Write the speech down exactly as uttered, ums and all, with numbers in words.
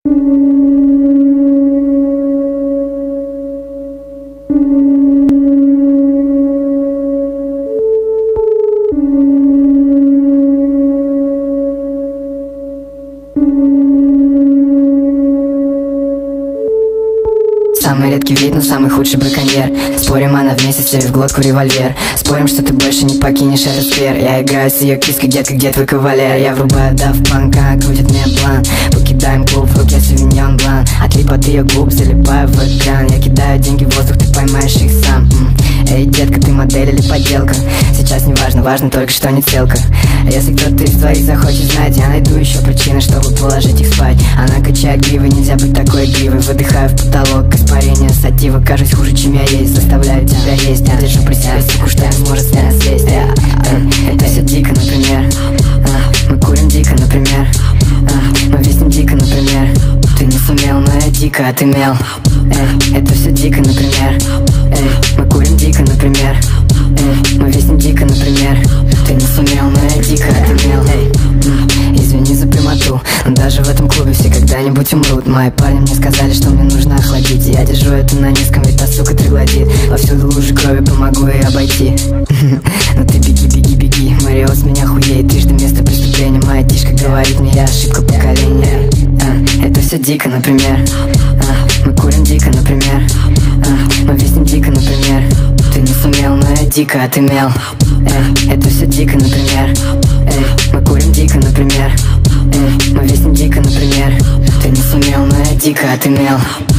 Самый редкий вид, но самый худший браконьер. Спорим, она вместе целит в глотку револьвер. Спорим, что ты больше не покинешь этот сфер. Я играю с ее киской, детка, где твой кавалер? Я врубаю Daft Punk, она крутит мне план. Покидаем клуб, в руке Савиньон Блан. Отлип от ее губ, залипаю в экран. Я кидаю деньги в воздух, ты поймаешь их сам. М. Эй, детка, ты модель или подделка? Сейчас не важно, важно только, что не целка. Если кто-то из твоих захочет знать, я найду еще причины, чтобы положить их спать. Она качает гривы, нельзя быть такой гривой. Выдыхаю в потолок, испарение сатива. Кажусь хуже, чем я есть, заставляю тебя есть. Я держу при себе суку, что не сможет с меня слезть. Э, э, Это все дико, например. а, Мы курим дико, например. а, Мы виснем дико, например. Ты не сумел, но я дико отымел. Эй, это все дико, например. Эй, мы курим дико, например. Эй, мы виснем дико, например. Ты не сумел, но я дико отымел. Эй, м, извини за прямоту, но даже в этом клубе все когда-нибудь умрут. Мои парни мне сказали, что мне нужно охладить. Я держу это на низком, ведь та сука троглодит. Повсюду лужи крови, помогу ей обойти. Но ты беги, беги, беги. Марио с меня хуеет, трижды место преступления. Моя тишка говорит мне, я ошибка поколения. а, Это все дико, например. а, Мы курим дико, например. а, Мы виснем дико, например. Ты не сумел, но я дико отымел. Эй, это все дико, например. Эй, мы курим дико, например. Эй, мы виснем дико, например. Ты не сумел, но я дико отымел.